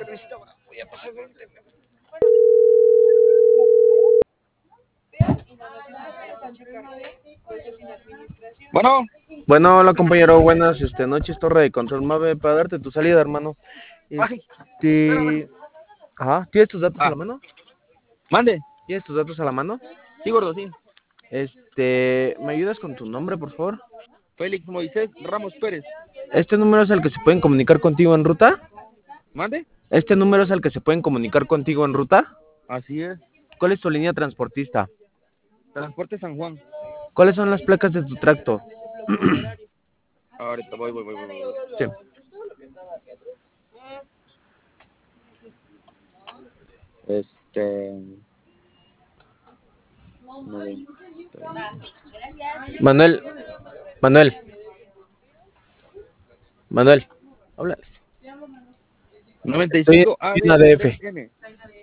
cervecita, voy a pasar por el Bueno, Bueno, hola compañero, buenas noches, Torre de Control Mave, para darte tu salida, hermano. ay, espérame. Ajá, ¿tienes tus datos a Ah, la mano? mande. ¿Tienes tus datos a la mano? Sí, gordo, sí. ¿Me ayudas con tu nombre, por favor? Félix Moisés Ramos Pérez. ¿Este número es el que se pueden comunicar contigo en ruta? ¿Mande? ¿Este número es el que se pueden comunicar contigo en ruta? Así es. ¿Cuál es tu línea transportista? Transporte San Juan. ¿Cuáles son las placas de tu tracto? Ahorita voy. Sí. Este. Manuel, Manuel, Manuel, háblales. Estoy 95 en una DF. ADCN.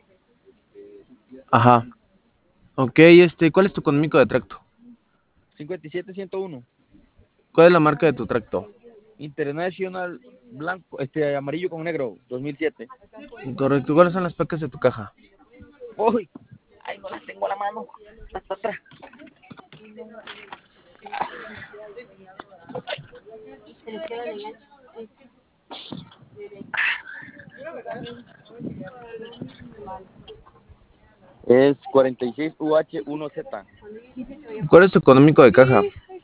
Ajá. Ok, ¿cuál es tu económico de tracto? 57101. ¿Cuál es la marca de tu tracto? International blanco, amarillo con negro, 2007. Correcto. ¿Cuáles son las placas de tu caja? Uy, ay, no las tengo a la mano. Hasta atrás. Es 46UH1Z. ¿Cuál es tu económico de caja?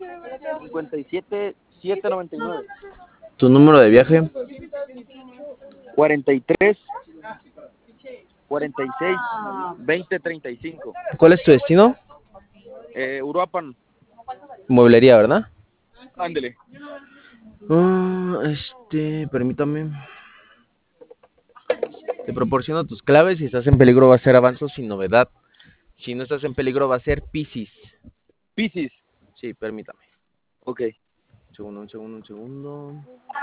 57799. ¿Tu número de viaje? 43 46 2035. ¿Cuál es tu destino? Uruapan, Mueblería, ¿verdad? ándele. Permítame. Te proporciono tus claves. Si estás en peligro va a ser Avanzo sin novedad. Si no estás en peligro va a ser Piscis. Piscis. Sí, permítame. Ok. Un segundo.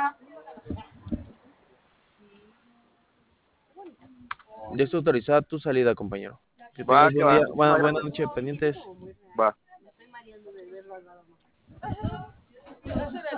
Ya está autorizada tu salida, compañero. Que Va, tengas que buen va. día. Muchísimas Buena gracias. noche, pendientes. Va.